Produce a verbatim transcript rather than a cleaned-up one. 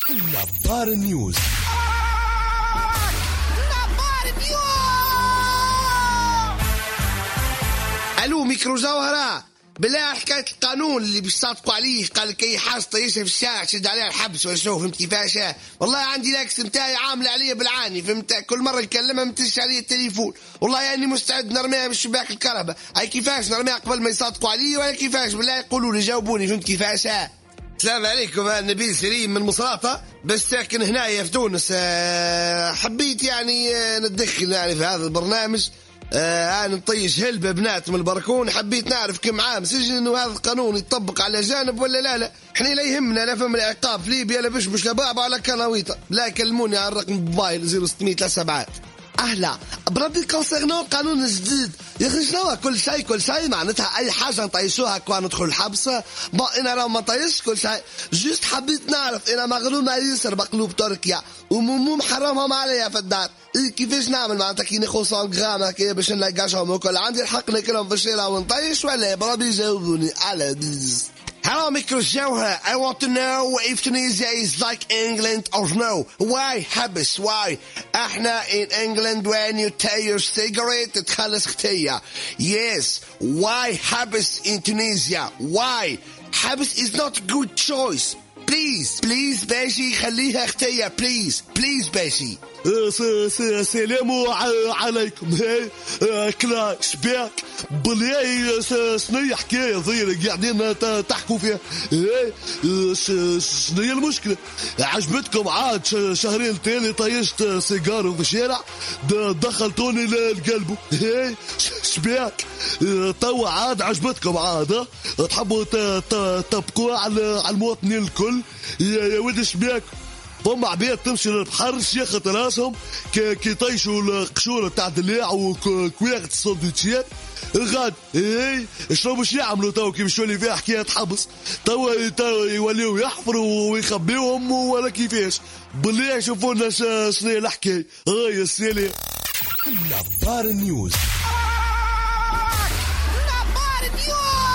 نبار نيوز. نبار نيوز. الو ميكرو جوهرة، بالله حكاية القانون اللي بيصادقوا عليه، قال لك اي حاجة طيشها في الشارع شد عليها الحبس ولا شو، فهمت كيفاش؟ والله عندي لاكس نتاعي عاملة عليا بالعاني، فهمت؟ كل مرة نكلمها متش عليا التليفون، والله يعني مستعد نرميها بالشباك الكهرباء. اي كيفاش نرميها قبل ما يصادقوا علي ولا كيفاش؟ بالله يقولوا لي جاوبوني، فهمت كيفاش؟ السلام عليكم، أنا نبيل سليم من مصراتة، بس ساكن هنايا في تونس. حبيت يعني نتدخل يعني في هذا البرنامج. آه انا نطيش هلبة بنات من البركون، حبيت نعرف كم عام سجن انه هذا القانون يطبق على جانب ولا لا لا. احنا لا يهمنا لا فهم العقاب في ليبيا لا بشبش لا بابا ولا كناويطة، لا يكلموني على الرقم الموبايل صفر ستمية ثلاثة سبعات. اهلا بربي كونسيرنو القانون الجديد يا اخي، شنو كل شيء كل شيء معناتها اي حاجه نطيشوها كون ندخل الحبس. بون انا لو ما نطيش كل شيء، جست حبيت نعرف انا مغرومه ياسر بقلوب تركيا ومومو محرمهم عليا في الدار. إيه كيفاش نعمل معناتها كي ناخذ مية غرام هكا باش نلقاهم وكل عندي الحق ناكلهم في الشارع ونطيش ولا بربي جاوبوني على ديز. Hello, Mikro Jauha. I want to know if Tunisia is like England or no. Why, Habis? Why? احنا in England when you take your cigarette تخلص ختية. Yes. Why Habis in Tunisia? Why? Habis is not a good choice. Please, please باشي خليها ختية. Please, please باشي. السلام عليكم. هاي كلا شباك بلاي شنو حكايه ضير قاعدين تحكوا فيها؟ شنو هي المشكله؟ عجبتكم عاد شهرين تاني طيشت سيجار في الشارع دخلتوني لقلبه؟ هاي شباك توا عاد عجبتكم عاد؟ تحبوا تبقوا على المواطنين الكل؟ يا ولد شباك فما عباد تمشي للبحر شيخة راسهم كي طيشوا القشورة تاع الدلاع وكويغة السندوتشات غاد. اي شنو باش يعملوا تو كي مشوا لي فيها حكاية حبس؟ توا تو يوليو يحفروا ويخبيوهم ولا كيفاش؟ بالله شوفوا لنا شنو هي الحكاية. هاي السلام. نبار نيوز. نبار نيوز.